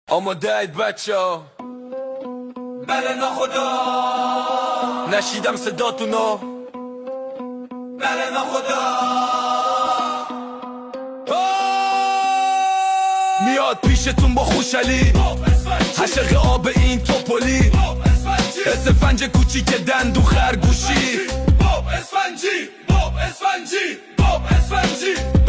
آماده‌اید بچه‌ها؟ بله ناخدا نشیدم صداتونو. بله ناخدا میاد پیشتون با خوشحالی، عشق آب این توپولی، اسفنج کوچیک دندو خرگوشی، باب اسفنجی، باب اسفنجی، باب اسفنجی.